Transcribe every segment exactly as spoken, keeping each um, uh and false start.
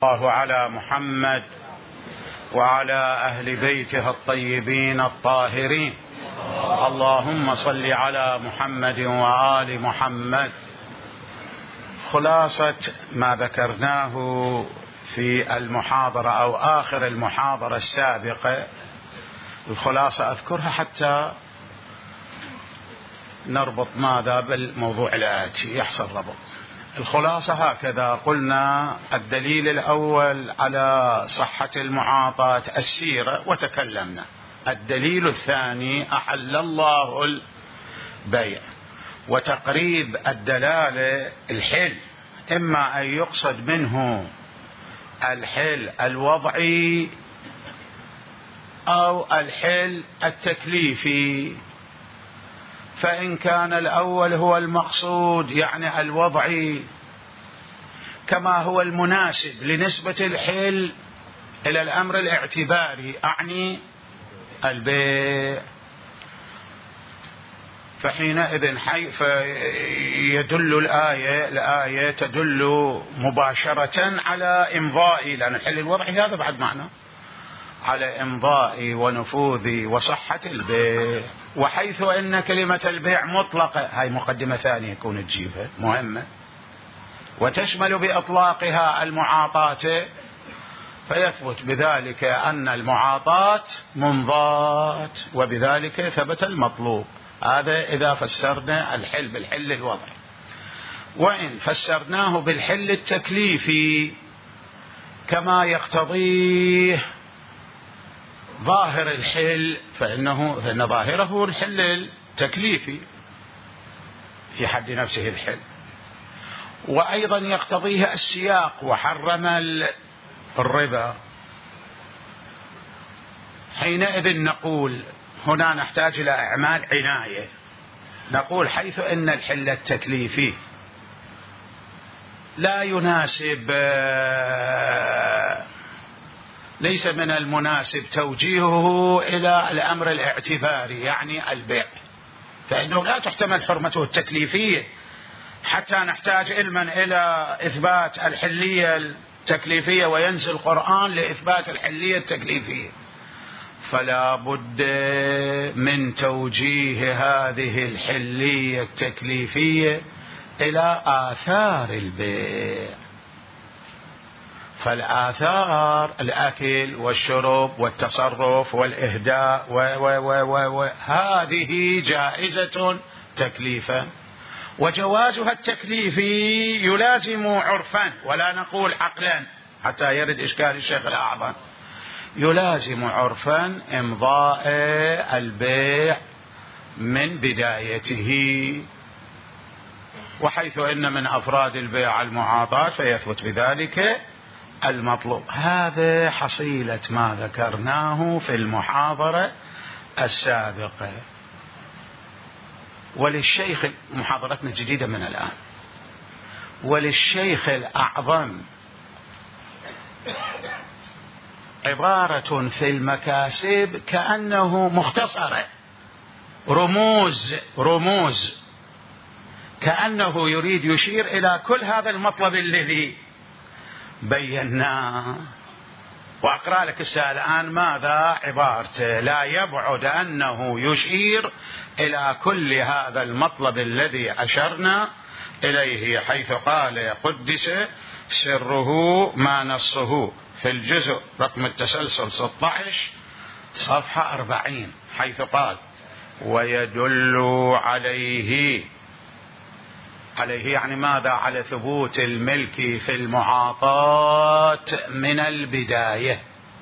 الله على محمد وعلى أهل بيته الطيبين الطاهرين. اللهم صل على محمد وآل محمد. خلاصة ما ذكرناه في المحاضرة أو آخر المحاضرة السابقة، الخلاصة أذكرها حتى نربط ماذا بالموضوع الآتي يحصل ربط. الخلاصة هكذا: قلنا الدليل الأول على صحة المعاطاة السيرة وتكلمنا. الدليل الثاني أحل الله البيع، وتقريب الدلالة الحل، إما أن يقصد منه الحل الوضعي أو الحل التكليفي. فإن كان الأول هو المقصود يعني الوضعي كما هو المناسب لنسبة الحل إلى الأمر الاعتباري أعني البيع، فحينئذ حيث يدل الآية الآية تدل مباشرة على إمضاء، لأن الحل الوضعي هذا بعد معنى على إمضاء ونفوذ وصحة البيع. وحيث أن كلمة البيع مطلقة، هاي مقدمة ثانية يكون تجيبها مهمة، وتشمل بإطلاقها المعاطاة، فيثبت بذلك أن المعاطاة منضاة، وبذلك ثبت المطلوب. هذا إذا فسرنا الحل بالحل الوضعي. وإن فسرناه بالحل التكليفي كما يقتضيه ظاهر الحل، فإنه فإن ظاهره الحل التكليفي في حد نفسه الحل، وأيضا يقتضيه السياق وحرم الربا. حينئذ نقول هنا نحتاج إلى إعمال عناية. نقول حيث أن الحل التكليفي لا يناسب، ليس من المناسب توجيهه إلى الأمر الاعتباري يعني البيع، فإنه لا تحتمل حرمته التكليفية حتى نحتاج علما إلى إثبات الحلية التكليفية وينزل القرآن لإثبات الحلية التكليفية. فلا بد من توجيه هذه الحلية التكليفية إلى آثار البيع. فالآثار الأكل والشرب والتصرف والإهداء و و و و هذه جائزة تكليفا، وجوازها التكليفي يلازم عرفا ولا نقول عقلا حتى يرد إشكال الشيخ الأعظم، يلازم عرفا إمضاء البيع من بدايته. وحيث إن من أفراد البيع المعاطاة فيثبت بذلك المطلوب. هذا حصيلة ما ذكرناه في المحاضرة السابقة. وللشيخ، محاضرتنا جديدة من الآن، وللشيخ الأعظم عبارة في المكاسب كأنه مختصرة، رموز رموز، كأنه يريد يشير إلى كل هذا المطلب الذي بيناه. وأقرأ لك السؤال الآن ماذا عبارته، لا يبعد أنه يشير إلى كل هذا المطلب الذي أشرنا إليه، حيث قال قدس سره ما نصه في الجزء رقم التسلسل ستة عشر صفحة أربعين، حيث قال ويدل عليه. عليه يعني ماذا؟ على ثبوت الملك في المعاطاة من البداية.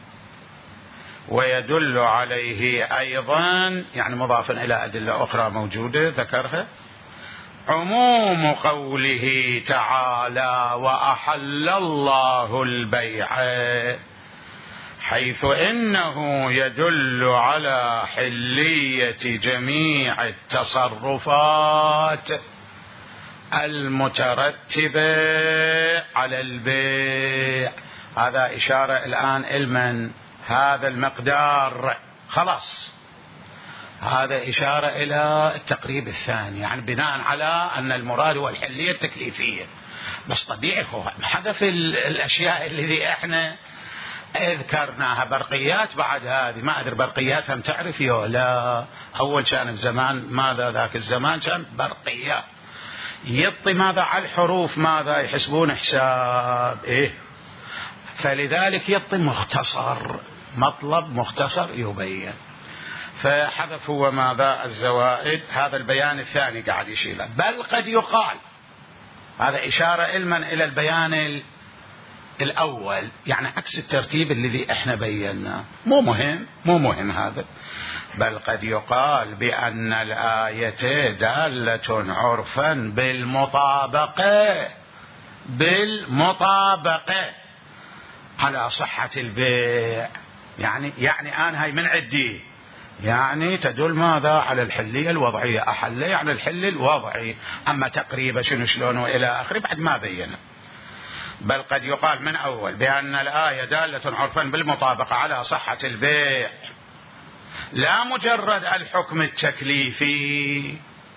ويدل عليه أيضا يعني مضافا إلى أدلة أخرى موجودة ذكرها، عموم قوله تعالى وأحل الله البيع، حيث إنه يدل على حلية جميع التصرفات المترتبة على البيع. هذا إشارة الآن إلمن هذا المقدار، خلاص هذا إشارة إلى التقريب الثاني، يعني بناء على أن المراد هو الحلية التكليفية. بس طبيعي هو حذف الأشياء اللي احنا ذكرناها. برقيات بعد هذه ما أدري برقيات هم تعرف يو لا. أول كان الزمان ماذا ذاك الزمان كان برقيات يطي ماذا على الحروف ماذا يحسبون حساب إيه، فلذلك يطي مختصر مطلب مختصر يبين، فحذف هو ماذا الزوائد. هذا البيان الثاني قاعد يشيله. بل قد يقال، هذا إشارة علما إلى البيان الأول، يعني عكس الترتيب الذي احنا بيناه. مو مهم مو مهم هذا. بل قد يقال بأن الآية دالة عرفا بالمطابقة بالمطابقة على صحة البيع. يعني يعني أنا هاي من عدي يعني تدل ماذا على الحلية الوضعية. أحل يعني الحل الوضعي، أما تقريبا شنو شلونه إلى آخره بعد ما بينا. بل قد يقال من أول بأن الآية دالة عرفا بالمطابقة على صحة البيع لا مجرد الحكم التكليفي،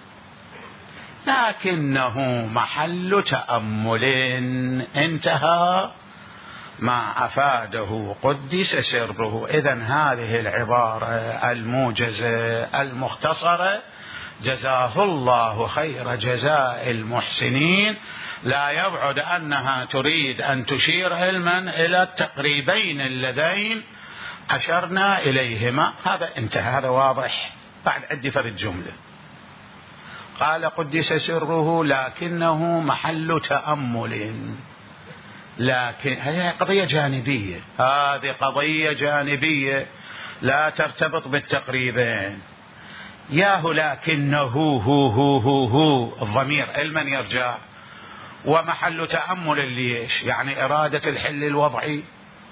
لكنه محل تأمل. انتهى ما أفاده قدس سره. إذن هذه العبارة الموجزة المختصرة جزاه الله خير جزاء المحسنين، لا يبعد أنها تريد أن تشير علما إلى التقريبين اللذين أشرنا إليهما. هذا انتهى، هذا واضح. بعد عندي فرد جملة قال قدس سره لكنه محل تأمل. لكن هذه قضية جانبية، هذه قضية جانبية لا ترتبط بالتقريبين. ياهو لكنه هو هو هو هو الضمير لمن يرجع؟ ومحل تأمل ليش؟ يعني إرادة الحل الوضعي،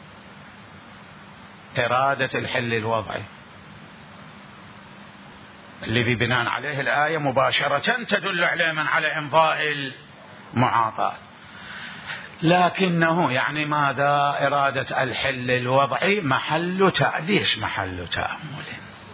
إرادة الحل الوضعي الذي بناء عليه الآية مباشرة تدل عليه من على إمضاء المعاطاة. لكنه يعني ماذا؟ إرادة الحل الوضعي محل ليش محل تأمل؟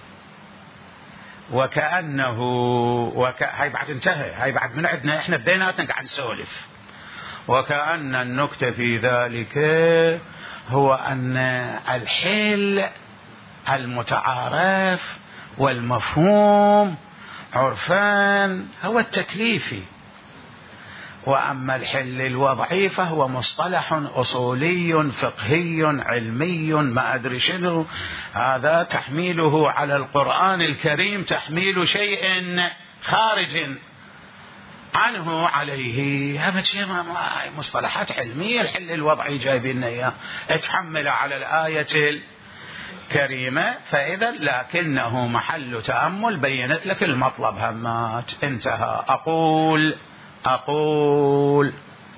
وكأنه وك... هاي بعد انتهى، هاي بعد من عندنا احنا بديناتنا قاعد نسولف. وكأن النكتة في ذلك هو أن الحل المتعارف والمفهوم عرفان هو التكليفي، وأما الحل الوضعي فهو مصطلح أصولي فقهي علمي ما أدري شنو. هذا تحميله على القرآن الكريم تحميل شيء خارج عنه عليه. هذا شيء مصطلحات علمية. الحل الوضعي جايبين إياه اتحمل على الآية الكريمة. فإذا لكنه محل تأمل، بينت لك المطلب همات. انتهى. أقول أقول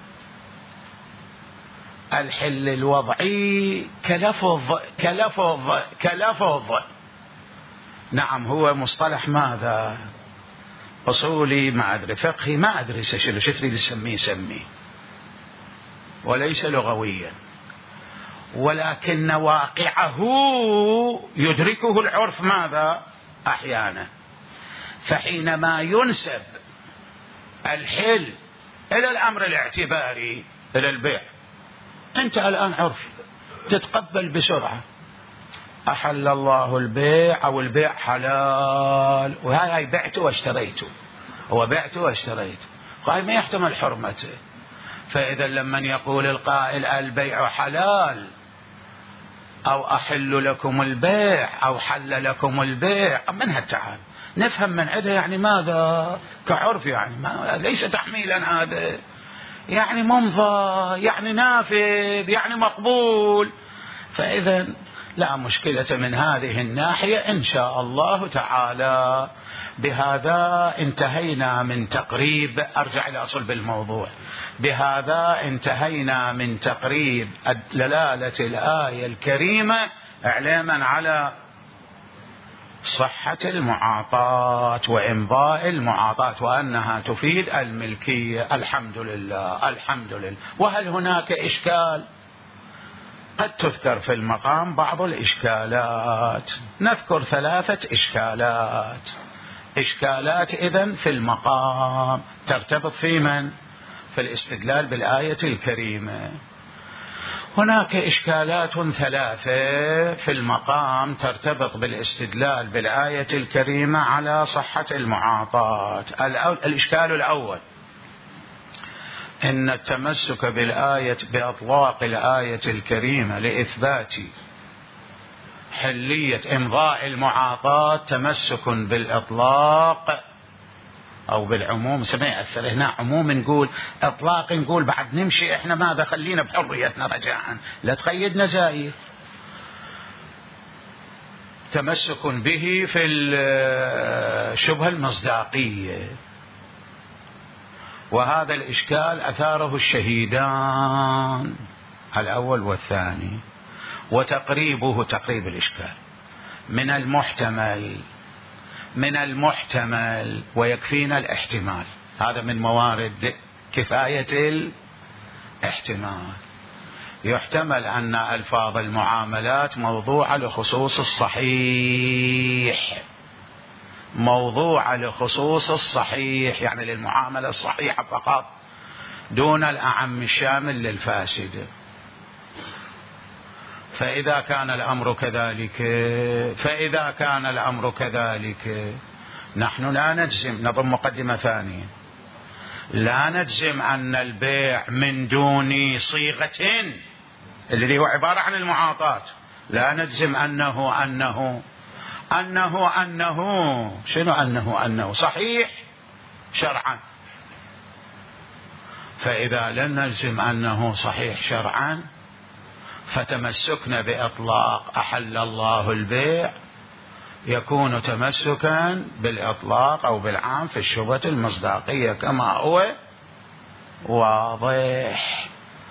الحل الوضعي كلفظ كلفظ كلفظ نعم هو مصطلح ماذا؟ أصولي ما أدري فقهي ما أدري شنو شو تريد تسميه سميه، وليس لغويا، ولكن واقعه يدركه العرف ماذا؟ أحيانا. فحينما ينسب الحل إلى الأمر الاعتباري إلى البيع، أنت الآن عرفي تتقبل بسرعة أحل الله البيع أو البيع حلال، وهاي بعته واشتريته، هو بعته واشتريته، هاي ما يحتمل حرمته. فإذا لما يقول القائل البيع حلال أو أحل لكم البيع أو حل لكم البيع، من هالتعال نفهم من عده يعني ماذا؟ كعرف يعني ما ليس تحميلا، هذا يعني ممضى يعني نافذ يعني مقبول. فإذا لا مشكلة من هذه الناحية إن شاء الله تعالى. بهذا انتهينا من تقريب، أرجع إلى صلب الموضوع، بهذا انتهينا من تقريب دلالة الآية الكريمة إعلاما على صحة المعاطاة وإمضاء المعاطاة وأنها تفيد الملكية. الحمد لله الحمد لله. وهل هناك إشكال؟ قد تذكر في المقام بعض الإشكالات، نذكر ثلاثة إشكالات. إشكالات إذن في المقام ترتبط في من؟ في الاستدلال بالآية الكريمة. هناك إشكالات ثلاثة في المقام ترتبط بالاستدلال بالآية الكريمة على صحة المعاطاة. الإشكال الأول إن التمسك بالآية بأطلاق الآية الكريمة لإثبات حلية إمضاء المعاطاة تمسك بالإطلاق أو بالعموم. سمع أكثر هنا عموم نقول، إطلاق نقول، بعد نمشي إحنا ماذا خلينا بحريتنا رجاءً، لا تقيدنا زايد. تمسك به في الشبهة المصداقية، وهذا الإشكال أثاره الشهيدان الأول والثاني، وتقريبه تقريب الإشكال من المحتمل من المحتمل ويكفينا الاحتمال. هذا من موارد كفاية الاحتمال. يحتمل أن ألفاظ المعاملات موضوعة لخصوص الصحيح، موضوعة لخصوص الصحيح يعني للمعاملة الصحيحة فقط دون الأعم الشامل للفاسد. فإذا كان الأمر كذلك فإذا كان الأمر كذلك نحن لا نجزم. نضم مقدمة ثانية، لا نجزم أن البيع من دون صيغة الذي هو عبارة عن المعاطاة، لا نجزم أنه أنه أنه أنه شنو أنه أنه صحيح شرعا. فإذا لم نجزم أنه صحيح شرعا فتمسكنا بإطلاق أحل الله البيع يكون تمسكا بالإطلاق أو بالعام في الشبهة المصداقية كما هو واضح.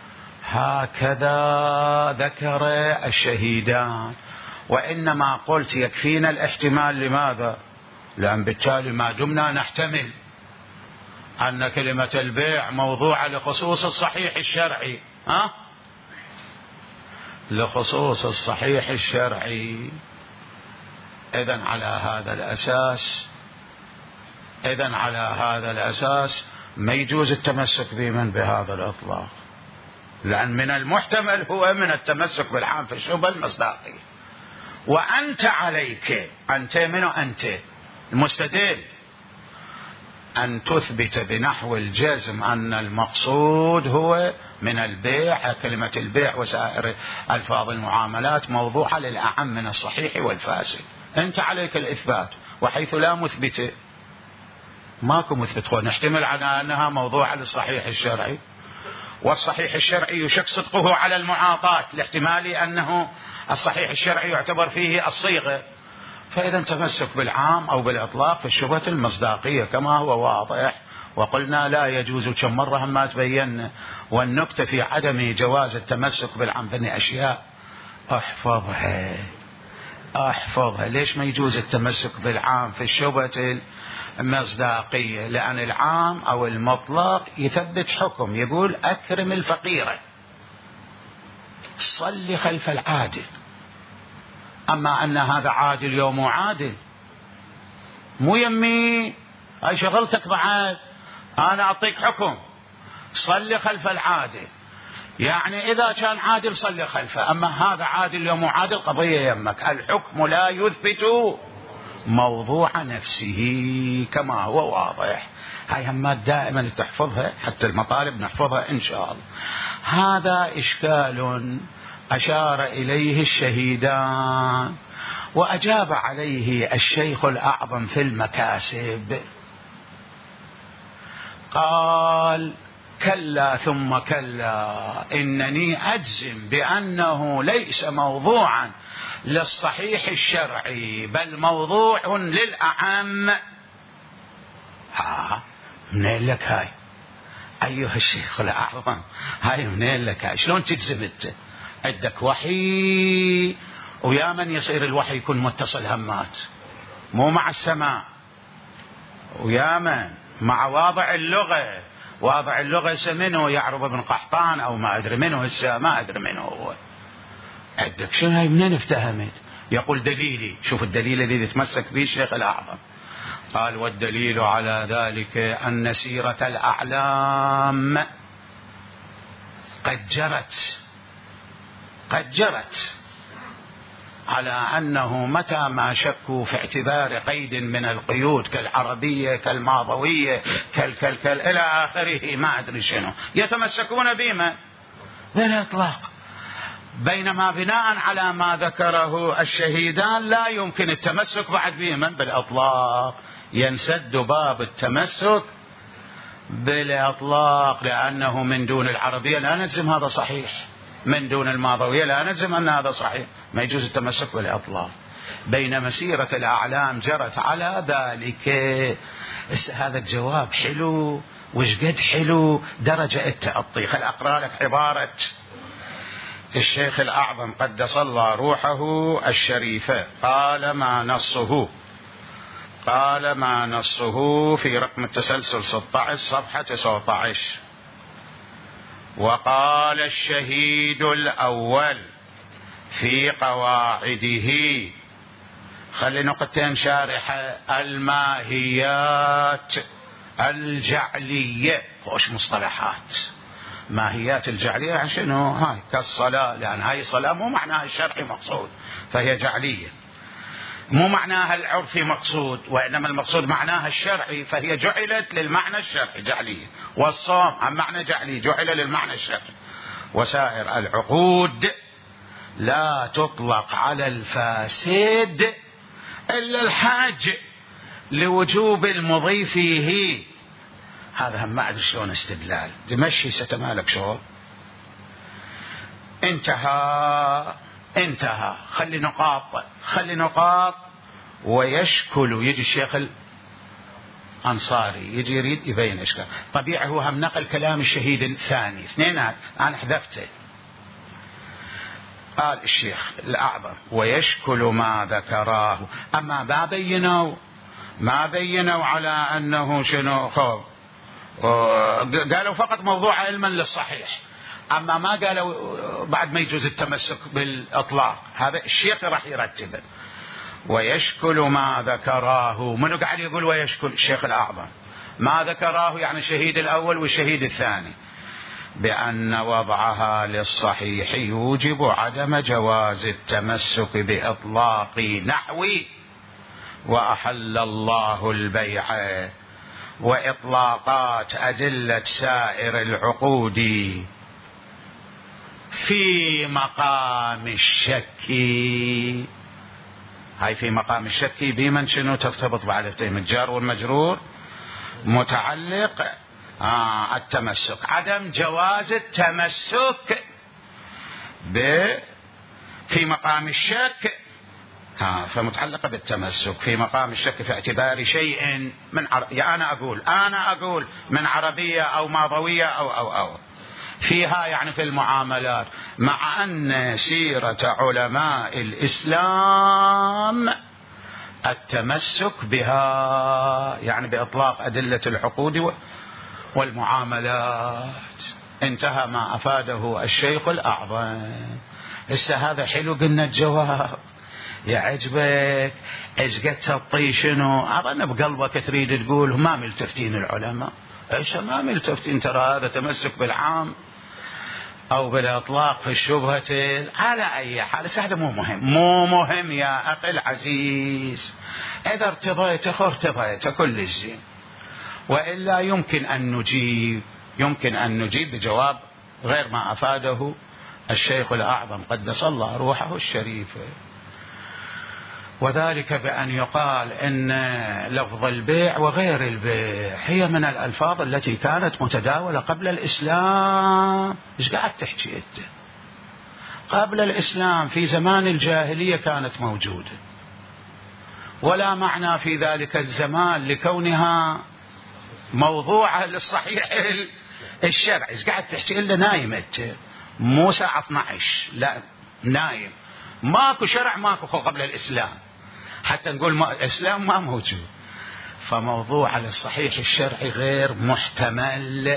هكذا ذكر الشهيدان. وإنما قلت يكفينا الاحتمال. لماذا؟ لأن بالتالي ما دمنا نحتمل أن كلمة البيع موضوعة لخصوص الصحيح الشرعي، ها؟ لخصوص الصحيح الشرعي، إذن على هذا الأساس إذن على هذا الأساس ما يجوز التمسك بمن بهذا الإطلاق، لأن من المحتمل هو من التمسك بالعام في الشبهة المصداقية. وأنت عليك، أنت من أنت المستدل، أن تثبت بنحو الجزم أن المقصود هو من البيع كلمة البيع وسائر ألفاظ المعاملات موضوعة للأعم من الصحيح والفاسد. أنت عليك الإثبات، وحيث لا مثبت ماكو مثبت، نحتمل على أنها موضوعة للصحيح الشرعي، والصحيح الشرعي يشك صدقه على المعاطاة لاحتمال أنه الصحيح الشرعي يعتبر فيه الصيغة. فإذا تمسك بالعام أو بالإطلاق في الشبهة المصداقية كما هو واضح. وقلنا لا يجوز، كم مرة هم ما تبين. والنكتة في عدم جواز التمسك بالعام بني أشياء احفظها احفظها. ليش ما يجوز التمسك بالعام في الشبهة المصداقية؟ لأن العام أو المطلق يثبت حكم، يقول أكرم الفقيرة، صلي خلف العادل. أما أن هذا عادل يوم عادل، مو يمي هاي شغلتك بعد، أنا أعطيك حكم صلي خلف العادل، يعني إذا كان عادل صلي خلفه، أما هذا عادل يوم عادل قضية يمك. الحكم لا يثبت موضوع نفسه كما هو واضح. هاي همات دائما تحفظها، حتى المطالب نحفظها إن شاء الله. هذا إشكال أشار إليه الشهيدان، وأجاب عليه الشيخ الأعظم في المكاسب. قال: كلا ثم كلا، إنني أجزم بأنه ليس موضوعا للصحيح الشرعي، بل موضوع للأعم. ها منين لك هاي أيها الشيخ الأعظم؟ هاي منين لك هاي؟ شلون تجزم انت؟ عندك وحي، ويا من يصير الوحي يكون متصل همات مو مع السماء، ويا من مع واضع اللغة. واضع اللغة منه يعرب ابن قحطان أو ما أدري منه هسه، ما أدري منه هو. عندك شنو هاي منين افتهمت؟ يقول دليلي. شوف الدليل الذي يتمسك به الشيخ الأعظم. قال والدليل على ذلك أن سيرة الأعلام قد جرت قد جرت على أنه متى ما شكوا في اعتبار قيد من القيود كالعربية كالماضوية كال كال كال إلى آخره ما أدري شنو يتمسكون بما بالإطلاق، بينما بناء على ما ذكره الشهيدان لا يمكن التمسك بعد بما بالإطلاق، ينسد باب التمسك بالإطلاق لأنه من دون العربية لا نجزم هذا صحيح، من دون الماضوية لا نجزم أن هذا صحيح، ما يجوز التمسك بالإطلاق، بينما سيرة الأعلام جرت على ذلك. هذا الجواب حلو وش قد حلو درجة التأطي. خل أقرأ لك عبارة الشيخ الأعظم قدس الله روحه الشريفة، قال ما نصه قال ما نصه في رقم التسلسل ستة عشر صفحة تسعة عشر: وقال الشهيد الأول في قواعده، خلي نقطتين شارحة: الماهيات الجعلية، خوش مصطلحات، ماهيات الجعلية يعني شنو؟ هاي كالصلاة، لأن هاي الصلاة مو معناها الشرعي مقصود فهي جعلية، مو معناها العرفي مقصود وإنما المقصود معناها الشرعي فهي جعلت للمعنى الشرعي جعلية، والصوم عن معنى جعلي جعل للمعنى الشرعي، وسائر العقود لا تطلق على الفاسد إلا الحاج لوجوب المضي فيه. هذا هم ما أدري شلون استدلال دمشي ستمالك شغل. انتهى انتهى خلي نقاط خلي نقاط ويشكل. يجي الشيخ الأنصاري يجي يريد يبين إشكال طبيعي، هو هم نقل كلام الشهيد الثاني اثنينات أنا حذفته. قال الشيخ الأعظم ويشكل ما ذكراه، أما ما بينوا ما بينوا على أنه شنو خوف، قالوا فقط موضوع علما للصحيح، أما ما قالوا بعد ما يجوز التمسك بالإطلاق. هذا الشيخ راح يرتبه. ويشكل ما ذكراه، منو قاعد يقول ويشكل؟ الشيخ الأعظم. ما ذكراه يعني الشهيد الأول والشهيد الثاني، بأن وضعها للصحيح يوجب عدم جواز التمسك بإطلاق نحو وأحل الله البيع وإطلاقات أدلة سائر العقود في مقام الشك. هاي في مقام الشك بمن شنو ترتبط بعد تيم الجار والمجرور متعلق آه التمسك، عدم جواز التمسك ب في مقام الشك، ها فمتعلقة بالتمسك في مقام الشك في اعتبار شيء من عر... يا أنا أقول أنا أقول من عربية أو ماضوية أو أو أو فيها يعني في المعاملات، مع أن سيرة علماء الإسلام التمسك بها يعني بإطلاق أدلة العقود والمعاملات. انتهى ما أفاده الشيخ الأعظم. هسه هذا حلو قلنا الجواب يعجبك ايش قد تطي شنو؟ اظن بقلبك تريد تقول ما ملتفتين العلماء، ايش ما ملتفتين، ترى هذا تمسك بالعام او بالاطلاق في الشبهة. على اي حال هذا مو مهم مو مهم يا اخي العزيز، اذا ارتضيت ارتضيت كل الزين، والا يمكن ان نجيب يمكن ان نجيب بجواب غير ما افاده الشيخ الاعظم قدس الله روحه الشريفه، وذلك بأن يقال إن لفظ البيع وغير البيع هي من الألفاظ التي كانت متداولة قبل الإسلام. إيش قاعد تحكي أنت؟ قبل الإسلام في زمان الجاهلية كانت موجودة، ولا معنى في ذلك الزمان لكونها موضوعة للصحيح الشرعي. إيش قاعد تحكي؟ إلا نايم أنت، مو ساعة اثني عشر، لا نايم، ماكو شرع ماكو قبل الإسلام، حتى نقول ما الإسلام ما موجود. فموضوع على الصحيح الشرعي غير محتمل.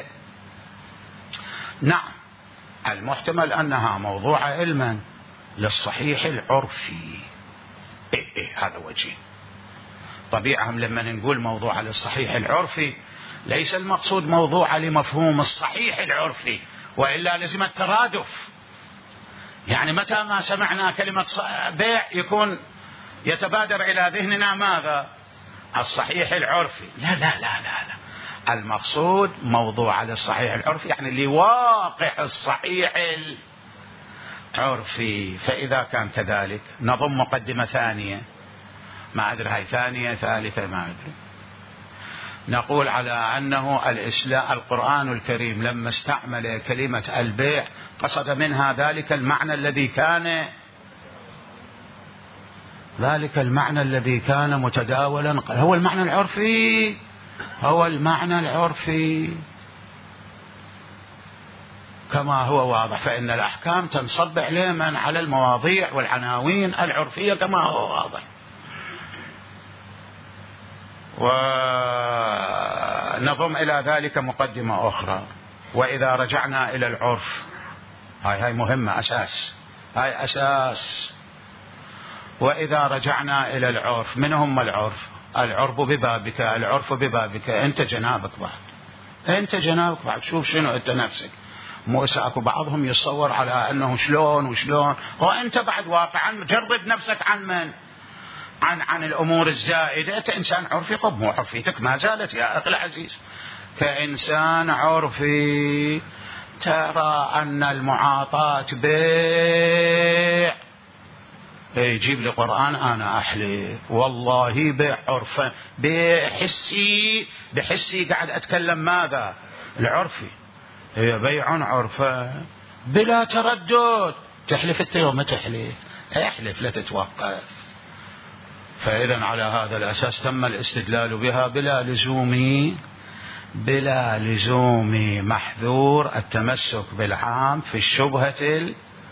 نعم المحتمل أنها موضوع علما للصحيح العرفي، إيه إيه هذا وجه. الطبيعة هم لما نقول موضوع للصحيح العرفي ليس المقصود موضوع لمفهوم الصحيح العرفي، وإلا لزم الترادف. يعني متى ما سمعنا كلمة بيع يكون يتبادر إلى ذهننا ماذا؟ الصحيح العرفي. لا لا لا لا, لا. المقصود موضوع للصحيح العرفي يعني لواقع الصحيح العرفي. فإذا كان كذلك نضم مقدمة ثانية، ما أدري هاي ثانية ثالثة ما أدري، نقول على أنه الإسلام القرآن الكريم لما استعمل كلمة البيع قصد منها ذلك المعنى الذي كان ذلك المعنى الذي كان متداولا، هو المعنى العرفي، هو المعنى العرفي كما هو واضح. فإن الأحكام تنصب علما على المواضيع والعناوين العرفية كما هو واضح. ونضم إلى ذلك مقدمة أخرى، وإذا رجعنا إلى العرف، هاي هاي مهمة، أساس، هاي أساس. وإذا رجعنا إلى العرف، من هم العرف؟ العرف ببابك، العرف ببابك، أنت جنابك بعد، أنت جنابك بعد. شوف شنو أنت نفسك، مو أكو بعضهم يتصور على أنه شلون وشلون، وأنت بعد واقعا جرد نفسك عن من؟ عن عن الأمور الزائدة. أنت إنسان عرفي، قب مو عرفيتك ما زالت يا أخي العزيز. كإنسان عرفي ترى أن المعاطاة بيع، يجيب لي قرآن أنا أحلف والله بيع عرفا، بحسي بحسي قاعد أتكلم ماذا؟ العرفي، هي بيع عرفا بلا تردد. تحلف أنت يوم تحلف، احلف لا تتوقف. فإذا على هذا الأساس تم الاستدلال بها بلا لزوم بلا لزوم محذور التمسك بالعام في الشبهة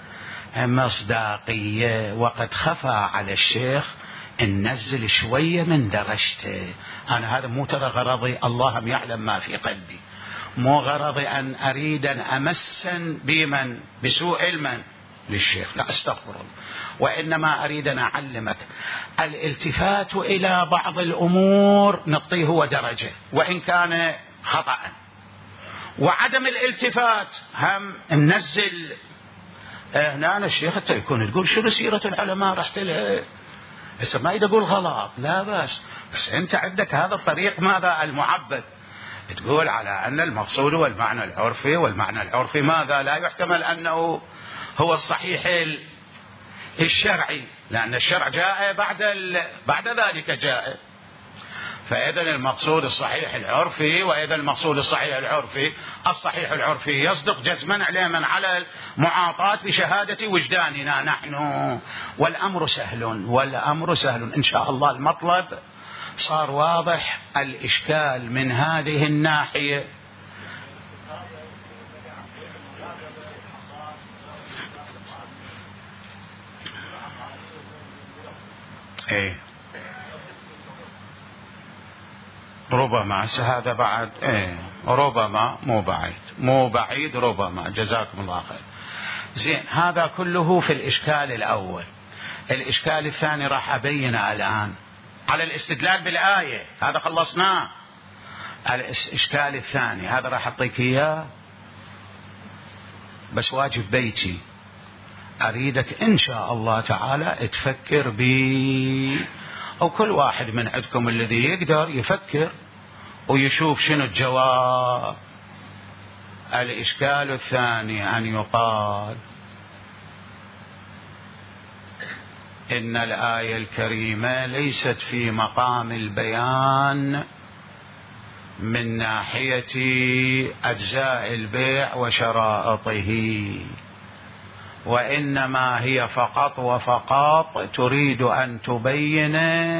المصداقية. وقد خفى على الشيخ ان نزل شوية من درجته. أنا هذا مو ترى غرضي، الله يعلم ما في قلبي، مو غرضي أن أريد أن أمسا بمن بسوء علما للشيخ، لا أستغفر الله، وإنما أريد أن أعلمك الالتفات إلى بعض الأمور نعطيه هو درجة وإن كان خطأ، وعدم الالتفات هم ننزل. هنا أنا الشيخ أنت يكون تقول شو سيرة العلماء رحت لها، بس ما يقول غلط، لا بس بس أنت عندك هذا الطريق ماذا المعبد، تقول على أن المقصود هو المعنى العرفي، والمعنى العرفي ماذا لا يحتمل أنه هو الصحيح الشرعي، لأن الشرع جاء بعد بعد ذلك جاء. فإذا المقصود الصحيح العرفي، وإذا المقصود الصحيح العرفي، الصحيح العرفي يصدق جزما علما على المعاطاة بشهادة وجداننا نحن، والأمر سهل، والأمر سهل إن شاء الله. المطلب صار واضح، الإشكال من هذه الناحية ايه ربما هذا بعد ايه ربما مو بعيد، مو بعيد ربما. جزاكم الله خير. زين، هذا كله في الإشكال الأول. الإشكال الثاني راح أبينه الآن على الاستدلال بالآية، هذا خلصناه. الإشكال الثاني هذا راح أعطيك إياه، بس واجب بيتي، أريدك إن شاء الله تعالى تفكر بي، أو كل واحد من عندكم الذي يقدر يفكر ويشوف شنو الجواب. الإشكال الثاني أن يقال إن الآية الكريمة ليست في مقام البيان من ناحية أجزاء البيع وشرائطه، وإنما هي فقط وفقط تريد أن تبين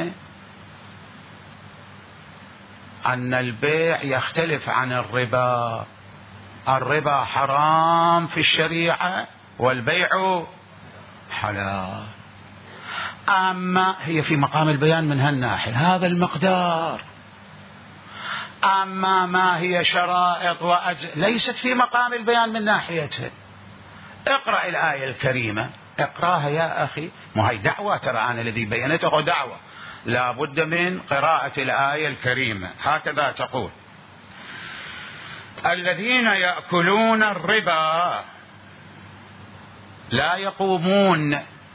أن البيع يختلف عن الربا. الربا حرام في الشريعة والبيع حلال، أما هي في مقام البيان من هالناحية هذا المقدار. أما ما هي شرائط وأجزاء ليست في مقام البيان من ناحيتها. اقرأ الآية الكريمة، اقرأها يا أخي، ما هي دعوة، ترى أنا الذي بينته دعوة. لا بد من قراءة الآية الكريمة. هكذا تقول: الذين يأكلون الربا لا يقومون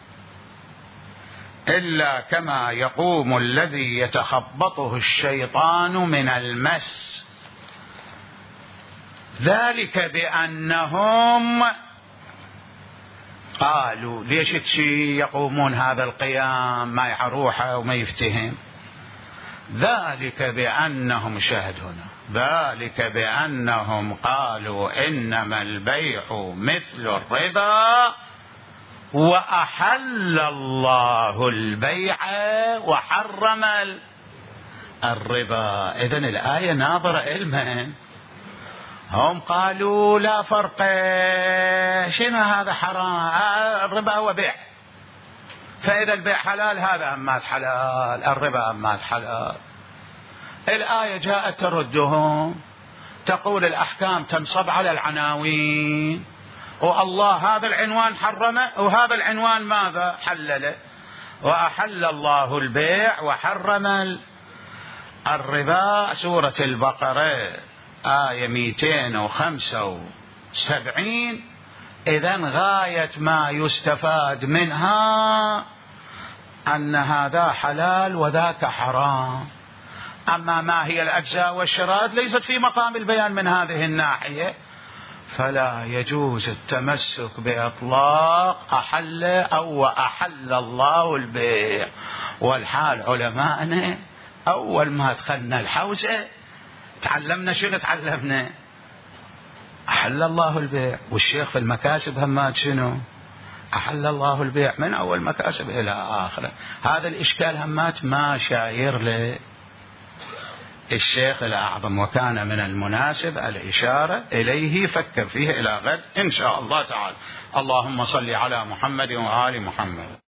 إلا كما يقوم الذي يتخبطه الشيطان من المس، ذلك بأنهم قالوا. ليش تشي يقومون هذا القيام ما يعروحه وما يفتهم؟ ذلك بأنهم شهد هنا ذلك بأنهم قالوا إنما البيع مثل الربا وأحل الله البيع وحرم الربا. إذن الآية ناظرة إلمن. هم قالوا لا فرق، شنو هذا حرام، الربا هو بيع، فإذا البيع حلال هذا أمات حلال، الربا أمات حلال. الآية جاءت تردهم، تقول الأحكام تنصب على العناوين، والله هذا العنوان حرمه وهذا العنوان ماذا حلله. وأحل الله البيع وحرم الربا، سورة البقرة آية مئتين وخمسة وسبعين. إذن غاية ما يستفاد منها أن هذا حلال وذاك حرام. أما ما هي الأجزاء والشرائط ليست في مقام البيان من هذه الناحية، فلا يجوز التمسك بإطلاق أحل أو أحل الله البيع. والحال علماءنا أول ما دخلنا الحوزة تعلمنا شنو تعلمنا؟ أحل الله البيع. والشيخ في المكاسب همات شنو؟ أحل الله البيع من أول مكاسب إلى آخره. هذا الإشكال همات ما شاير له الشيخ الأعظم، وكان من المناسب الإشارة إليه، فكر فيه إلى غد إن شاء الله تعالى. اللهم صل على محمد وآل محمد.